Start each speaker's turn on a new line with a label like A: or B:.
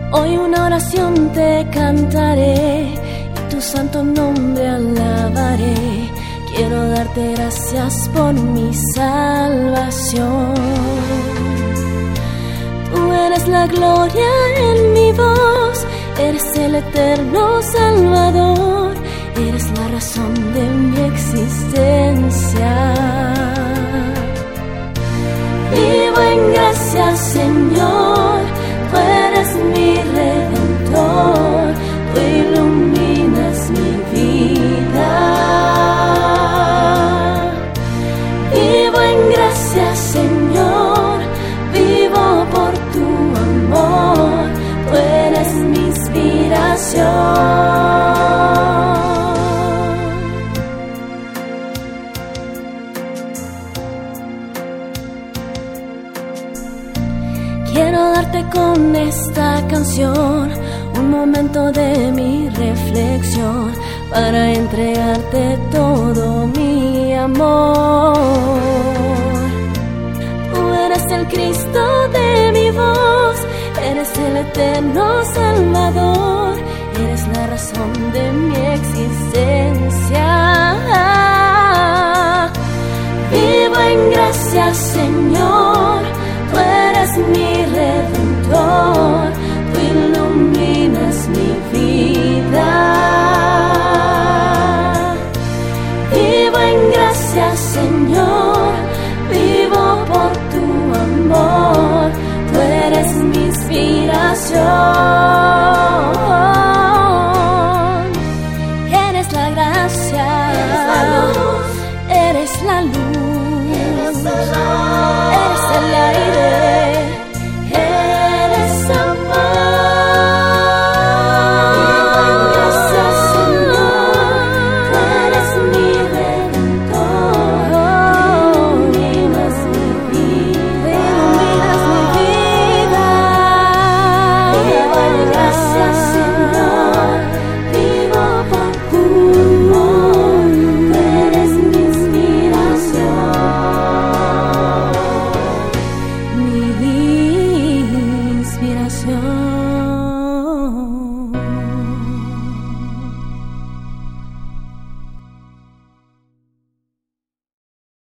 A: Hoy una oración te cantaré y tu santo nombre alabaré. Quiero darte gracias por mi salvación. Tú eres la gloria en mi voz, eres el eterno Salvador, eres la razón de mi existencia. Vivo en gracia, Señor, tú eres mi Redentor, tú iluminas mi vida. Vivo en gracia, Señor, vivo por tu amor, tú eres mi inspiración. Quiero darte con esta canción un momento de mi reflexión para entregarte todo mi amor. Tú eres el Cristo de mi voz, eres el eterno Salvador, eres la razón de mi existencia. Vivo en gracia, Señor, tú eres mi Redentor, tú iluminas mi vida. Vivo en gracia, Señor, vivo por tu amor, tú eres mi inspiración. Eres la gracia, eres la luz,